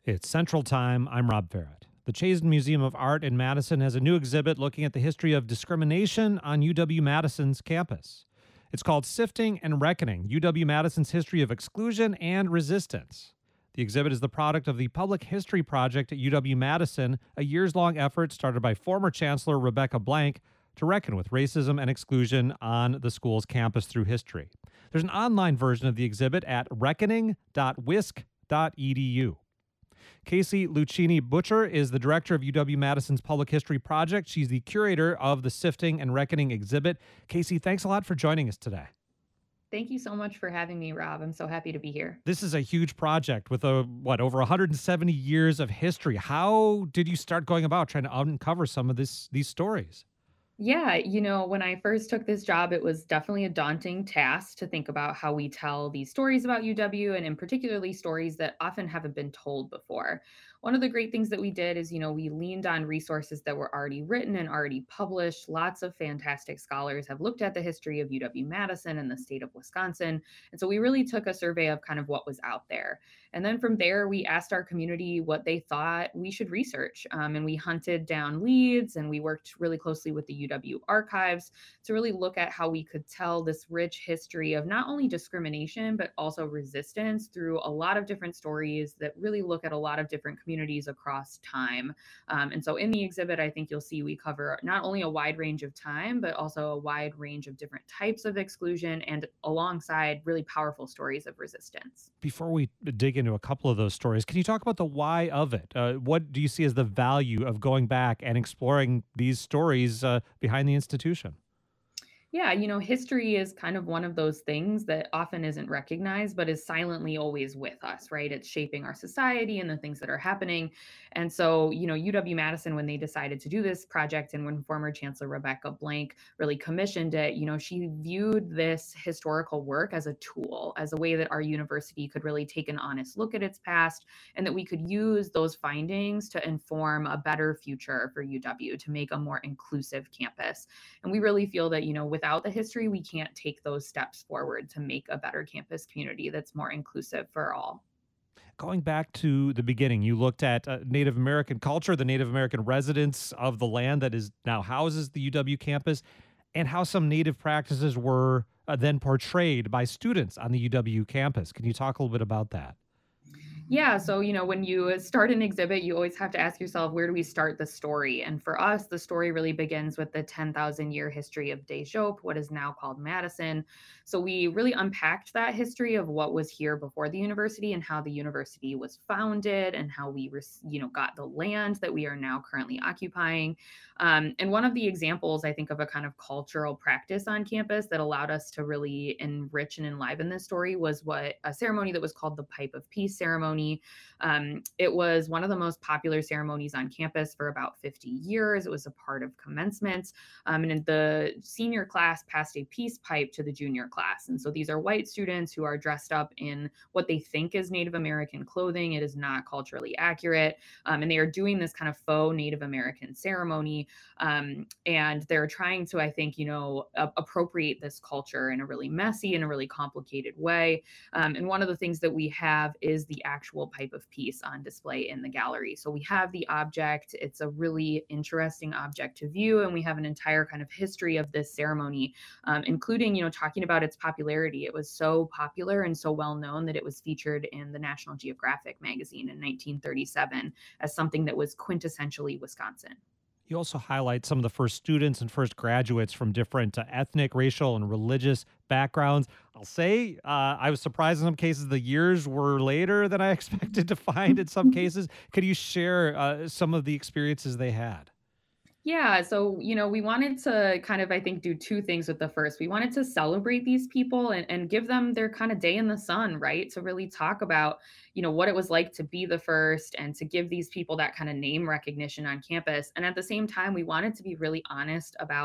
It's Central Time. I'm Rob Barrett. The Chazen Museum of Art in Madison has a new exhibit looking at the history of discrimination on UW Madison's campus. It's called Sifting and Reckoning: UW Madison's History of Exclusion and Resistance. The exhibit is the product of the Public History Project at UW Madison, a years long effort started by former Chancellor Rebecca Blank to reckon with racism and exclusion on the school's campus through history. There's an online version of the exhibit at reckoning.wisc.edu. Casey Lucchini Butcher is the director of UW Madison's Public History Project. She's the curator of the Sifting and Reckoning exhibit. Casey, thanks a lot for joining us today. Thank you so much for having me, Rob. I'm so happy to be here. This is a huge project with over 170 years of history. How did you start going about trying to uncover some of these stories? Yeah, when I first took this job, it was definitely a daunting task to think about how we tell these stories about UW and in particularly stories that often haven't been told before. One of the great things that we did is, we leaned on resources that were already written and already published. Lots of fantastic scholars have looked at the history of UW-Madison and the state of Wisconsin. And so we really took a survey of kind of what was out there. And then from there, we asked our community what they thought we should research. And we hunted down leads and we worked really closely with the UW archives to really look at how we could tell this rich history of not only discrimination, but also resistance through a lot of different stories that really look at a lot of different communities across time. And so in the exhibit, I think you'll see we cover not only a wide range of time, but also a wide range of different types of exclusion and alongside really powerful stories of resistance. Before we dig into a couple of those stories, can you talk about the why of it? What do you see as the value of going back and exploring these stories behind the institution? Yeah, history is kind of one of those things that often isn't recognized, but is silently always with us, right? It's shaping our society and the things that are happening. And so, UW Madison, when they decided to do this project and when former Chancellor Rebecca Blank really commissioned it, she viewed this historical work as a tool, as a way that our university could really take an honest look at its past and that we could use those findings to inform a better future for UW, to make a more inclusive campus. And we really feel that, without the history, we can't take those steps forward to make a better campus community that's more inclusive for all. Going back to the beginning, you looked at Native American culture, the Native American residents of the land that is now houses the UW campus, and how some Native practices were then portrayed by students on the UW campus. Can you talk a little bit about that? Yeah, so when you start an exhibit, you always have to ask yourself, where do we start the story? And for us, the story really begins with the 10,000-year history of Deshope, what is now called Madison. So we really unpacked that history of what was here before the university and how the university was founded and how we got the land that we are now currently occupying. And one of the examples, I think, of a kind of cultural practice on campus that allowed us to really enrich and enliven this story was what a ceremony that was called the Pipe of Peace ceremony. It was one of the most popular ceremonies on campus for about 50 years. It was a part of commencement. And the senior class passed a peace pipe to the junior class. And so these are white students who are dressed up in what they think is Native American clothing. It is not culturally accurate. And they are doing this kind of faux Native American ceremony. And they're trying to, I think, appropriate this culture in a really messy and a really complicated way. And one of the things that we have is the actual pipe of peace on display in the gallery. So we have the object. It's a really interesting object to view. And we have an entire kind of history of this ceremony, including, talking about its popularity. It was so popular and so well known that it was featured in the National Geographic magazine in 1937 as something that was quintessentially Wisconsin. You also highlight some of the first students and first graduates from different ethnic, racial, and religious backgrounds. I'll say I was surprised in some cases the years were later than I expected to find in some cases. Could you share some of the experiences they had? Yeah, so, we wanted to kind of, I think, do two things with the first. We wanted to celebrate these people and give them their kind of day in the sun, right? To really talk about, what it was like to be the first and to give these people that kind of name recognition on campus. And at the same time, we wanted to be really honest about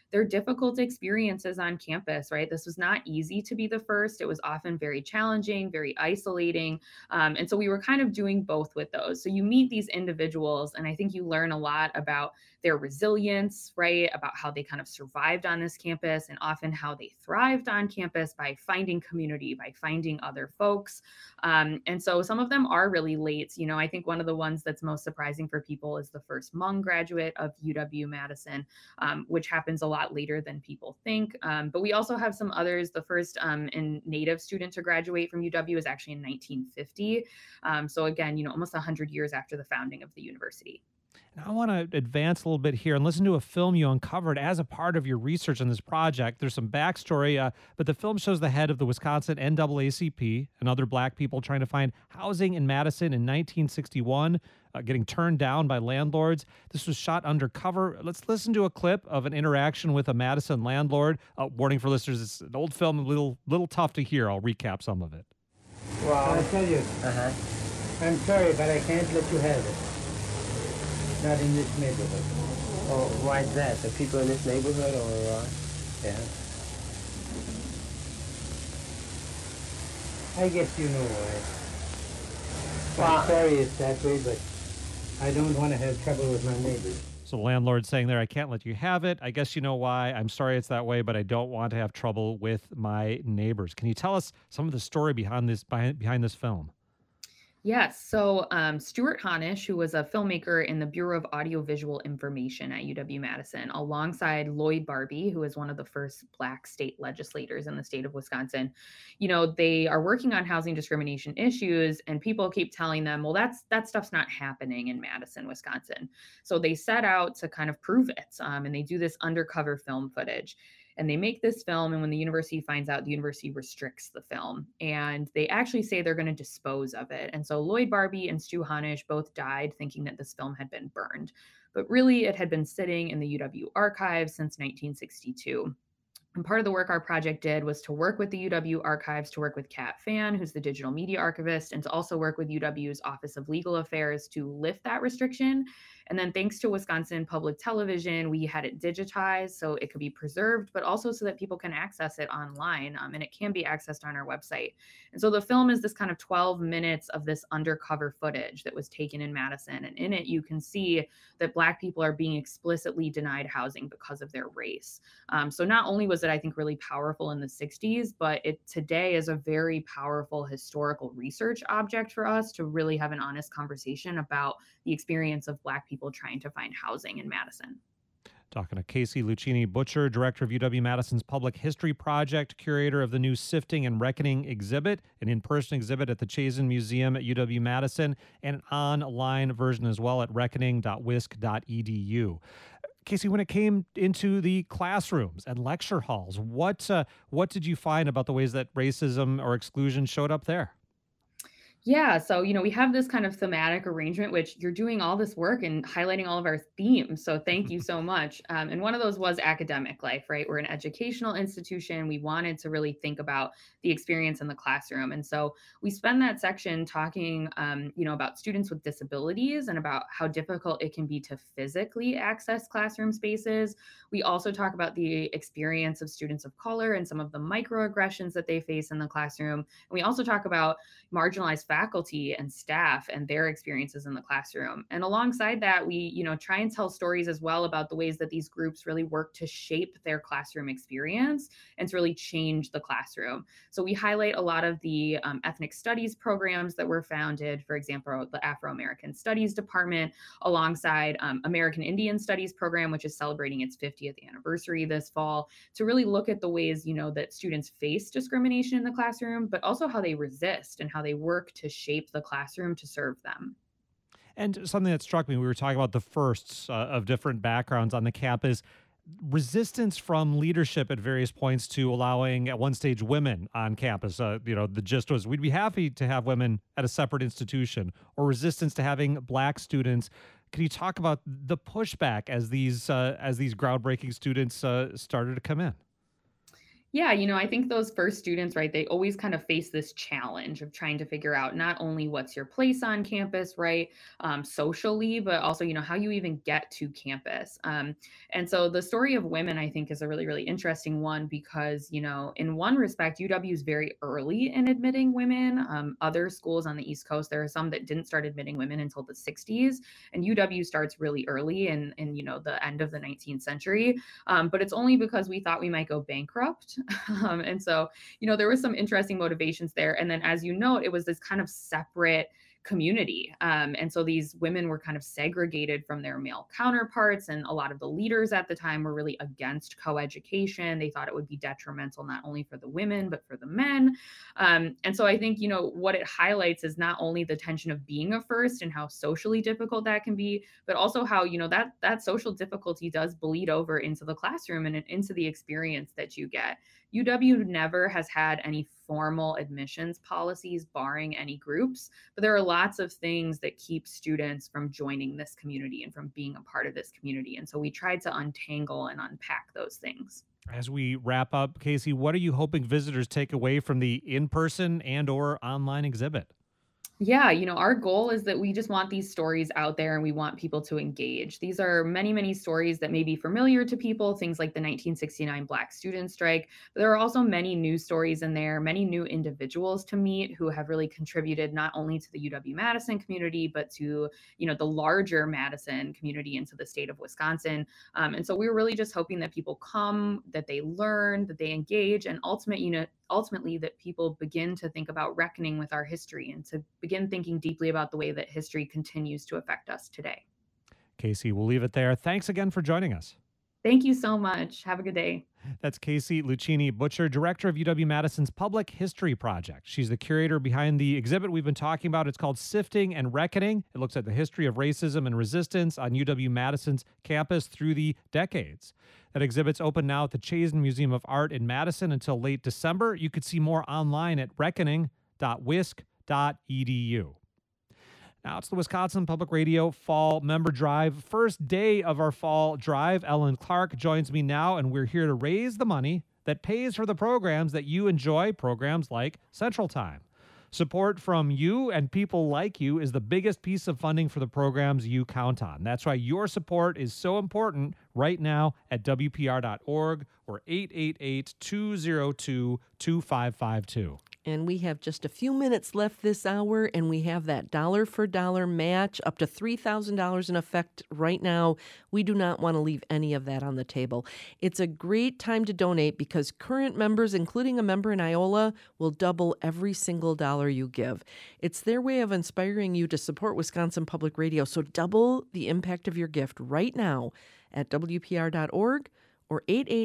they're difficult experiences on campus, right? This was not easy to be the first. It was often very challenging, very isolating. And so we were kind of doing both with those. So you meet these individuals, and I think you learn a lot about their resilience, right? About how they kind of survived on this campus and often how they thrived on campus by finding community, by finding other folks. And so some of them are really late. You know, I think one of the ones that's most surprising for people is the first Hmong graduate of UW Madison, which happens a lot later than people think. But we also have some others. The first Native student to graduate from UW is actually in 1950. So again, you know, almost 100 years after the founding of the university. Now, I want to advance a little bit here and listen to a film you uncovered as a part of your research on this project. There's some backstory, but the film shows the head of the Wisconsin NAACP and other black people trying to find housing in Madison in 1961, getting turned down by landlords. This was shot undercover. Let's listen to a clip of an interaction with a Madison landlord. Warning for listeners, it's an old film, a little tough to hear. I'll recap some of it. Well, I tell you, I'm sorry, but I can't let you have it. Not in this neighborhood. Oh, why is that? The people in this neighborhood or Yeah. I guess you know why. I'm sorry it's that way, but I don't want to have trouble with my neighbors. So the landlord's saying there, I can't let you have it. I guess you know why. I'm sorry it's that way, but I don't want to have trouble with my neighbors. Can you tell us some of the story behind this film? Yes. So Stuart Hanisch, who was a filmmaker in the Bureau of Audiovisual Information at UW-Madison, alongside Lloyd Barbie, who is one of the first Black state legislators in the state of Wisconsin, you know, they are working on housing discrimination issues, and people keep telling them, well, that stuff's not happening in Madison, Wisconsin. So they set out to kind of prove it, and they do this undercover film footage. And they make this film, and when the university finds out, the university restricts the film. And they actually say they're going to dispose of it. And so Lloyd Barbie and Stu Hanisch both died thinking that this film had been burned. But really, it had been sitting in the UW archives since 1962. And part of the work our project did was to work with the UW archives, to work with Kat Fan, who's the digital media archivist, and to also work with UW's Office of Legal Affairs to lift that restriction. And then thanks to Wisconsin Public Television, we had it digitized so it could be preserved, but also so that people can access it online. And it can be accessed on our website. And so the film is this kind of 12 minutes of this undercover footage that was taken in Madison. And in it, you can see that Black people are being explicitly denied housing because of their race. So not only was it, I think, really powerful in the 60s, but it today is a very powerful historical research object for us to really have an honest conversation about the experience of Black people trying to find housing in Madison. Talking to Casey Lucchini Butcher, director of UW-Madison's Public History Project, curator of the new Sifting and Reckoning exhibit, an in-person exhibit at the Chazen Museum at UW-Madison, and an online version as well at reckoning.wisc.edu. Casey, when it came into the classrooms and lecture halls, what did you find about the ways that racism or exclusion showed up there? Yeah, so we have this kind of thematic arrangement, which you're doing all this work and highlighting all of our themes. So thank you so much. And one of those was academic life, right? We're an educational institution. We wanted to really think about the experience in the classroom, and so we spend that section talking, about students with disabilities and about how difficult it can be to physically access classroom spaces. We also talk about the experience of students of color and some of the microaggressions that they face in the classroom. And we also talk about marginalized faculty and staff and their experiences in the classroom. And alongside that, we, try and tell stories as well about the ways that these groups really work to shape their classroom experience and to really change the classroom. So we highlight a lot of the ethnic studies programs that were founded, for example, the Afro-American Studies Department, alongside American Indian Studies program, which is celebrating its 50th anniversary this fall, to really look at the ways, that students face discrimination in the classroom, but also how they resist and how they work to shape the classroom to serve them. And something that struck me, we were talking about the firsts of different backgrounds on the campus, resistance from leadership at various points to allowing, at one stage, women on campus. The gist was we'd be happy to have women at a separate institution, or resistance to having Black students. Can you talk about the pushback as these groundbreaking students started to come in? Yeah, I think those first students, right, they always kind of face this challenge of trying to figure out not only what's your place on campus, right, socially, but also, how you even get to campus. And so the story of women, I think, is a really, really interesting one because, in one respect, UW is very early in admitting women. Other schools on the East Coast, there are some that didn't start admitting women until the 60s, and UW starts really early in the end of the 19th century. But it's only because we thought we might go bankrupt. And so, there was some interesting motivations there. And then, as you note, it was this kind of separate community. And so these women were kind of segregated from their male counterparts. And a lot of the leaders at the time were really against coeducation. They thought it would be detrimental not only for the women, but for the men. And so I think, what it highlights is not only the tension of being a first and how socially difficult that can be, but also how, that social difficulty does bleed over into the classroom and into the experience that you get. UW never has had any formal admissions policies barring any groups, but there are lots of things that keep students from joining this community and from being a part of this community. And so we tried to untangle and unpack those things. As we wrap up, Casey, what are you hoping visitors take away from the in-person and or online exhibit? Yeah, our goal is that we just want these stories out there and we want people to engage. These are many, many stories that may be familiar to people, things like the 1969 Black student strike. But there are also many new stories in there, many new individuals to meet who have really contributed not only to the UW-Madison community, but to, the larger Madison community and to the state of Wisconsin. And so we were really just hoping that people come, that they learn, that they engage, and ultimately that people begin to think about reckoning with our history and to begin thinking deeply about the way that history continues to affect us today. Casey, we'll leave it there. Thanks again for joining us. Thank you so much. Have a good day. That's Casey Lucchini-Butcher, director of UW-Madison's Public History Project. She's the curator behind the exhibit we've been talking about. It's called Sifting and Reckoning. It looks at the history of racism and resistance on UW-Madison's campus through the decades. That exhibit's open now at the Chazen Museum of Art in Madison until late December. You could see more online at reckoning.wisc.edu. Now it's the Wisconsin Public Radio Fall Member Drive. First day of our fall drive. Ellen Clark joins me now, and we're here to raise the money that pays for the programs that you enjoy, programs like Central Time. Support from you and people like you is the biggest piece of funding for the programs you count on. That's why your support is so important right now at WPR.org or 888-202-2552. And we have just a few minutes left this hour, and we have that dollar-for-dollar match up to $3,000 in effect right now. We do not want to leave any of that on the table. It's a great time to donate because current members, including a member in Iola, will double every single dollar you give. It's their way of inspiring you to support Wisconsin Public Radio, so double the impact of your gift right now at WPR.org or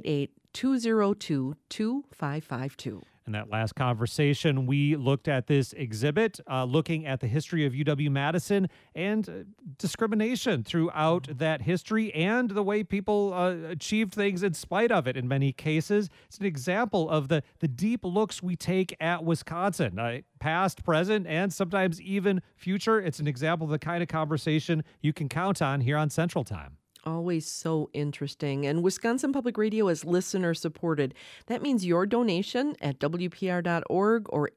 888-202-2552. In that last conversation, we looked at this exhibit, looking at the history of UW-Madison and discrimination throughout that history and the way people achieved things in spite of it in many cases. It's an example of the deep looks we take at Wisconsin, past, present, and sometimes even future. It's an example of the kind of conversation you can count on here on Central Time. Always so interesting. And Wisconsin Public Radio is listener supported. That means your donation at WPR.org or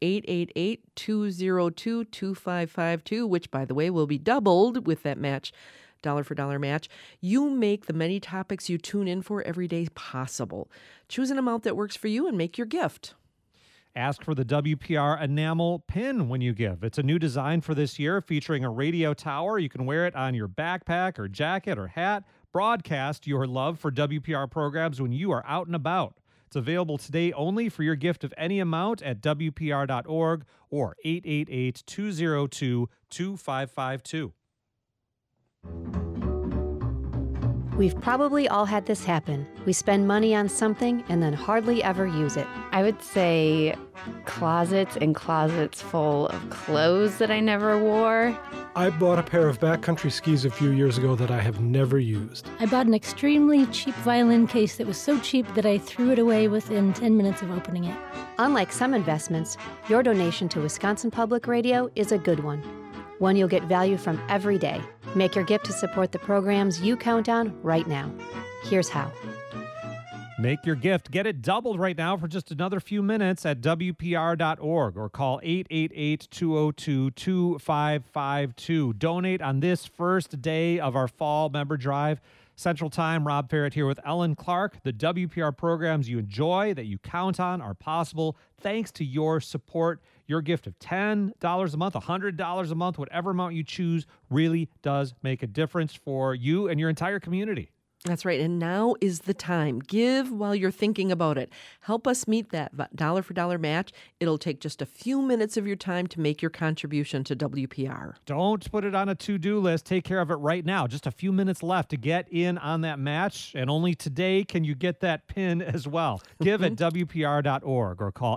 888-202-2552, which, by the way, will be doubled with that match, dollar-for-dollar match. You make the many topics you tune in for every day possible. Choose an amount that works for you and make your gift. Ask for the WPR enamel pin when you give. It's a new design for this year featuring a radio tower. You can wear it on your backpack or jacket or hat. Broadcast your love for WPR programs when you are out and about. It's available today only for your gift of any amount at WPR.org or 888-202-2552. We've probably all had this happen. We spend money on something and then hardly ever use it. I would say closets and closets full of clothes that I never wore. I bought a pair of backcountry skis a few years ago that I have never used. I bought an extremely cheap violin case that was so cheap that I threw it away within 10 minutes of opening it. Unlike some investments, your donation to Wisconsin Public Radio is a good one. One you'll get value from every day. Make your gift to support the programs you count on right now. Here's how. Make your gift. Get it doubled right now for just another few minutes at WPR.org or call 888-202-2552. Donate on this first day of our fall member drive. Central Time, Rob Ferret here with Ellen Clark. The WPR programs you enjoy, that you count on, are possible thanks to your support. Your gift of $10 a month, $100 a month, whatever amount you choose, really does make a difference for you and your entire community. That's right. And now is the time. Give while you're thinking about it. Help us meet that dollar for dollar match. It'll take just a few minutes of your time to make your contribution to WPR. Don't put it on a to-do list. Take care of it right now. Just a few minutes left to get in on that match. And only today can you get that pin as well. Give at WPR.org or call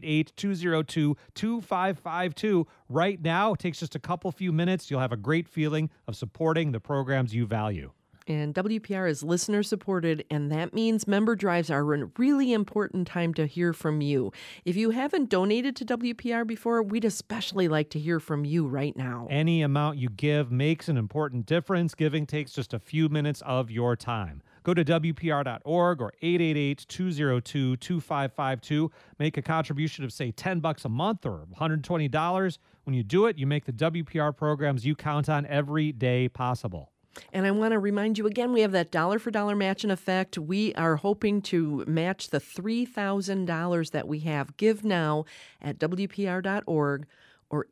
888-202-2552. Right now, it takes just a few minutes. You'll have a great feeling of supporting the programs you value. And WPR is listener supported, and that means member drives are a really important time to hear from you. If you haven't donated to WPR before, we'd especially like to hear from you right now. Any amount you give makes an important difference. Giving takes just a few minutes of your time. Go to WPR.org or 888-202-2552. Make a contribution of, say, $10 a month or $120. When you do it, you make the WPR programs you count on every day possible. And I want to remind you again, we have that dollar for dollar match in effect. We are hoping to match the $3,000 that we have. Give now at WPR.org or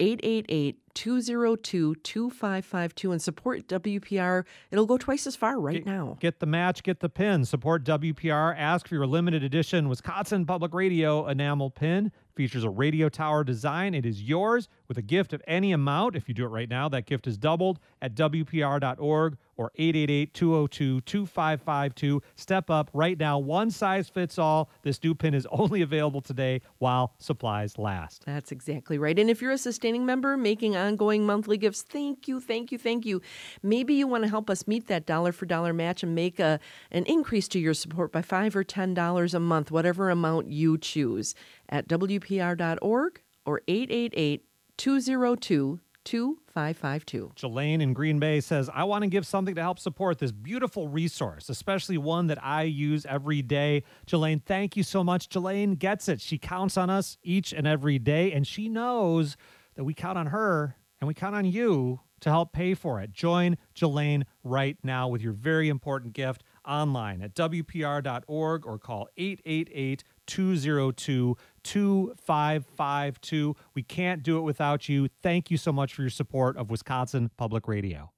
888-202-2552 and support WPR. It'll go twice as far now. Get the match, get the pin. Support WPR. Ask for your limited edition Wisconsin Public Radio enamel pin. Features a radio tower design. It is yours with a gift of any amount. If you do it right now, that gift is doubled at WPR.org or 888-202-2552. Step up right now. One size fits all. This new pin is only available today while supplies last. That's exactly right. And if you're a sustaining member making ongoing monthly gifts, thank you, thank you, thank you. Maybe you want to help us meet that dollar for dollar match and make an increase to your support by $5 or $10 a month, whatever amount you choose, at WPR.org or 888-202-2552. Jelaine in Green Bay says, I want to give something to help support this beautiful resource, especially one that I use every day. Jelaine, thank you so much. Jelaine gets it. She counts on us each and every day, and she knows that we count on her and we count on you to help pay for it. Join Jelaine right now with your very important gift online at WPR.org or call 888-202-2552. We can't do it without you. Thank you so much for your support of Wisconsin Public Radio.